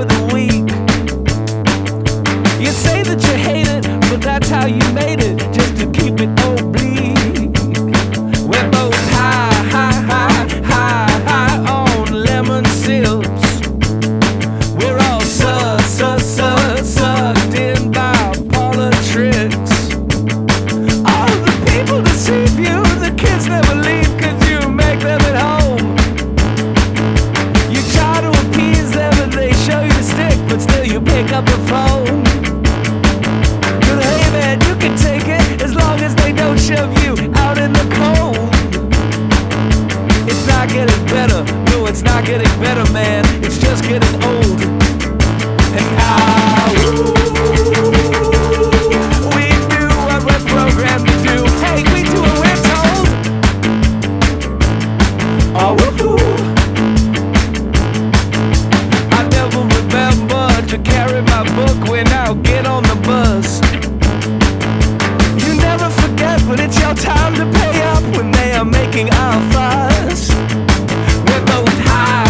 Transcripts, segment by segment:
the week. You say that you hate it, but that's how you made it, just to keep it oblique. We're both high on lemon sips. We're all sucked in by politics. All the people deceive you, the kids never leave 'cause you make them at home. You try to appease them and they show you the stick, but still you pick up the phone. But hey man, you can take it as long as they don't shove you out in the cold. It's not getting better, no it's not getting better man, it's just getting old. And now we do what we're programmed to do. Hey, we do what we're told. Oh, woohoo. I never remember to carry my book when I get on the bus. You never forget when it's your time to pay up when they are making our fuss. We're both high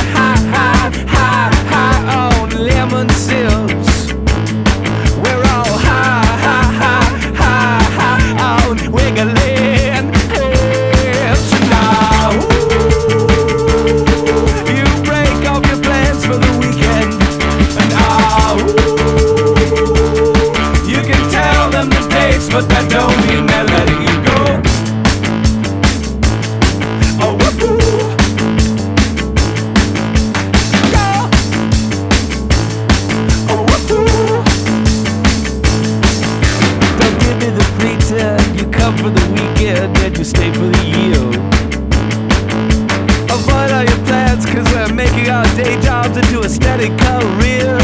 on lemon sips. We're all high on wiggling hips. Now you break off your plans for the weekend. Now you can tell them the dates, but that don't mean they're letting you go. Oh, woohoo. Oh, woohoo. Don't give me the pretend you come for the weekend and you stay for the year. Avoid all your plans 'cause we're making our day jobs into a steady career.